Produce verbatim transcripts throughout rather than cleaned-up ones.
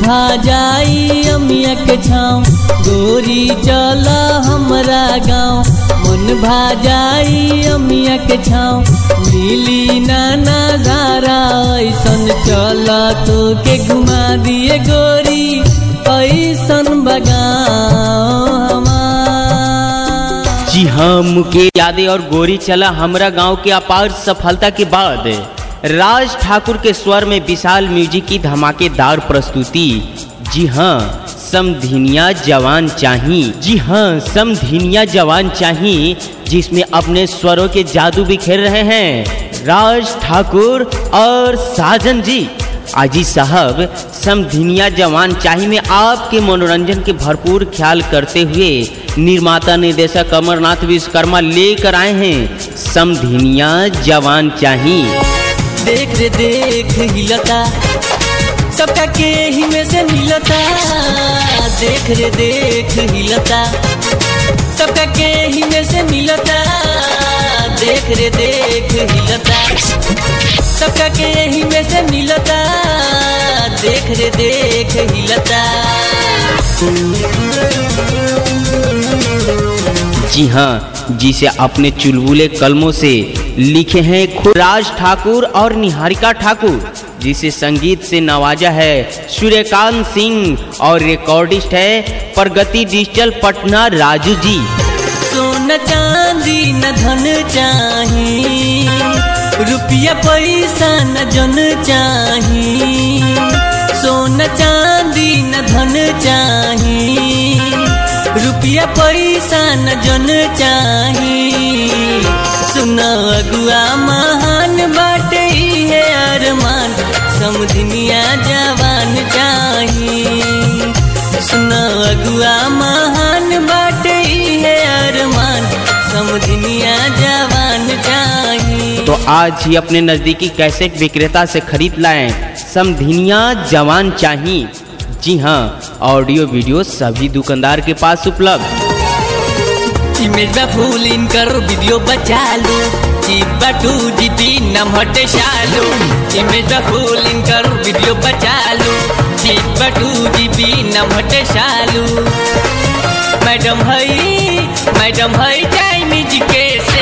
भा जाई अमिया के छाँव, गोरी चला हमरा गाँव। मन भा जाई अमिया के छाँव, मिली नाना धारा ऐसन चला तो के घुमा दिए गोरी ऐसन बगाओ हमार। जी हाँ, मुकेश यादव और गोरी चला हमरा गांव के अपार सफलता के बाद राज ठाकुर के स्वर में विशाल म्यूजिक की धमाकेदार प्रस्तुति। जी हाँ, समधिनिया जवान चाही। जी हाँ, समधिनिया जवान चाही, जिसमें अपने स्वरों के जादू बिखेर रहे हैं राज ठाकुर और साजन जी। आजी साहब, समधिनिया जवान चाही में आपके मनोरंजन के भरपूर ख्याल करते हुए निर्माता निर्देशक अमरनाथ विश्वकर्मा लेकर आए हैं समधिनिया जवान चाही। देख रे देख हिलता, सबका के ही में से मिलता। देख रे देख हिलता, सबका के ही में से मिलता। देख रे देख हिलता, सबका के ही में से मिलता। देख रे देख हिलता। जी हाँ, जिसे अपने चुलबुले कलमों से लिखे हैं खुद राज ठाकुर और निहारिका ठाकुर, जिसे संगीत से नवाजा है सूर्यकांत सिंह और रिकॉर्डिस्ट है प्रगति डिजिटल पटना राजू जी। सोना चांदी न धन चाही, रुपया पैसा न जन चाही। सोना चांदी न धन चाही, रुपया पैसा न जन चाही। सुना अगुआ महान बाटे है अरमान, समधिनिया जवान चाही। सुना अगुआ महान बाटे है अरमान, समधिनिया जवान चाही। तो आज ही अपने नजदीकी कैसेट विक्रेता से खरीद लाएं समधिनिया जवान चाही। जी हाँ, ऑडियो वीडियो सभी दुकानदार के पास उपलब्ध। इमेज बा फुल इनकर वीडियो बचा लो, चिपा टू जीबी नम हटे शालो। इमेज बा फुल इनकर वीडियो बचा लो, चिपा टू जीबी नम हटे शालो। मैडम हई मैडम हई चाइनीज के से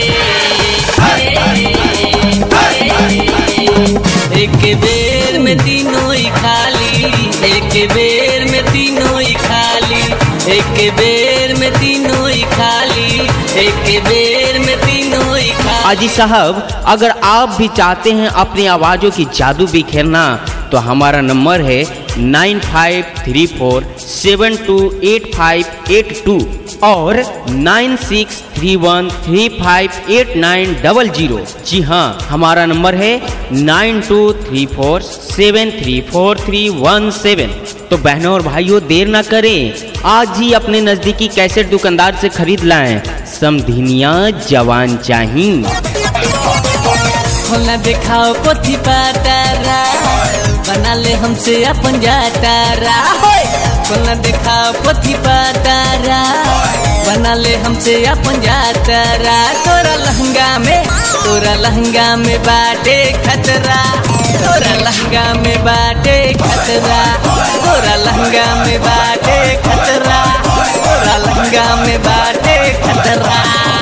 एक बेर में तीनों ही खाली, एक बेर में तीनों ही खाली, एक बेर में तीनों ही खाली, एक बेर में तीनों ही खाली। आजी साहब, अगर आप भी चाहते हैं अपनी आवाजों की जादू बिखेरना, तो हमारा नंबर है nine five three four seven two eight five eight two और nine six three one three five eight nine double zero. जी हाँ, हमारा नंबर है nine two three four seven three four three one seven. तो बहनों और भाइयों, देर ना करें, आज ही अपने नजदीकी कैसेट दुकानदार से खरीद लाएं समधिनिया जवान चाही। खोलना दिखाओ पोथी पातारा, बना ले हमसे अपन जातारा। खोलना दिखाओ पोथी पातारा, बना ले हमसे अपन जातारा। तोरा लहंगा में तोरा लहंगा में बाटे खतरा, तोरा लहंगा में बाटे खतरा, तोरा लहंगा में बाटे खतरा, तोरा लहंगा में बाटे खतरा।